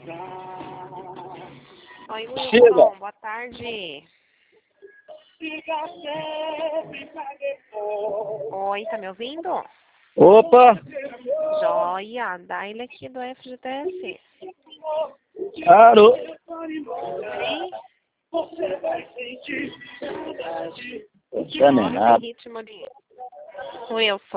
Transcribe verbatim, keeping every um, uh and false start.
Oi, Chega. Wilson, boa tarde. Oi, tá me ouvindo? Opa! Joia, Daile aqui do F G T S. Claro! Oi? Tá nem Nossa, nada. tem ritmo de... Wilson.